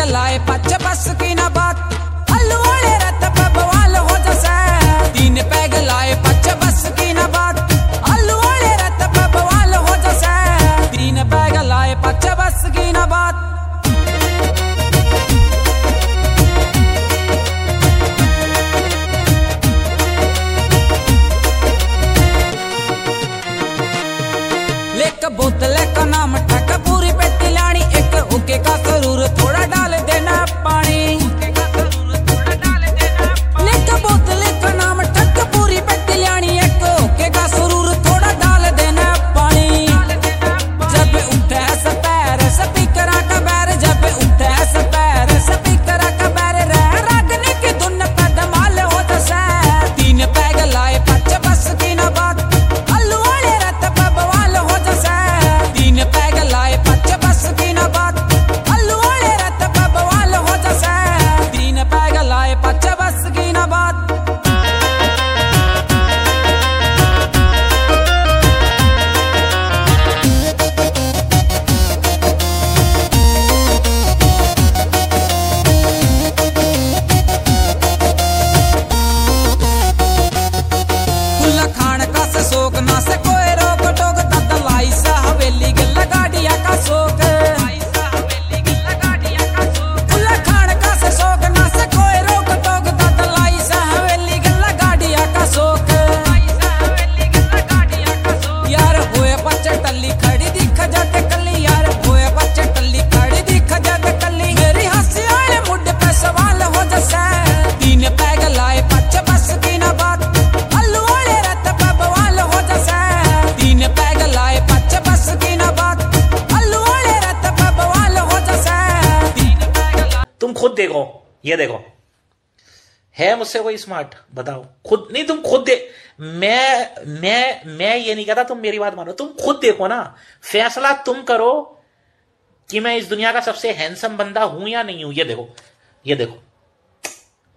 लाए पच बस की ना बात, आलू वाले रत पे बवाल हो जैसे। 3 पैग लाए पच बस की ना बात, आलू वाले रत पे बवाल हो जैसे। 3 पैग लाए पच बस की ना बात। लेक बोतल का नाम ठक पूरी पेटी लानी, एक हुक्के का जरूर थोड़ा डाल देना पानी। लेक बोतल का नाम ठक पूरी पेटी लानी, एक हुक्के का जरूर थोड़ा डाल देना पानी। जब उठे सपैर स्पीकर का बैर, जब उठे सपैर स्पीकर का बैर, रागने की धुन पे धमाल हो जैसे। 3 पैग लाए पच बस की ना बात, आलू वाले रत पे बवाल हो जैसे। 3 पैग लाए पच बस की ना बात, आलू वाले रत पे बवाल हो जैसे। 3 पैग लाए पच बस की ना बात। खुला खान का से शौक ना से कोई रोक टोक, तद लाई सा हवेली गल्ला गाड़िया का शौक। खुला खान का से शौक ना से कोई रोक टोक, तद लाई सा हवेली गल्ला गाड़िया का शौक। यार होए बच्चे टल्ली खड़ी दिख जाते कली, यार होए बच्चे टल्ली खड़ी दिख जाते कली। मेरी हंसी आए मुड पे सवाल हो जैसे। 3 पैग लाए पच बस की ना बात, आलू वाले रत पे बवाल हो जैसे। 3 पैग लाए पच बस की ना बात, आलू वाले रत पे बवाल हो जैसे। 3 पैग तुम खुद देखो, ये देखो, है मुझसे कोई स्मार्ट? बताओ खुद। नहीं तुम खुद दे, मैं ये नहीं कहता तुम मेरी बात मानो, तुम खुद देखो ना, फैसला तुम करो कि मैं इस दुनिया का सबसे हैंडसम बंदा हूं या नहीं हूं। ये देखो, ये देखो।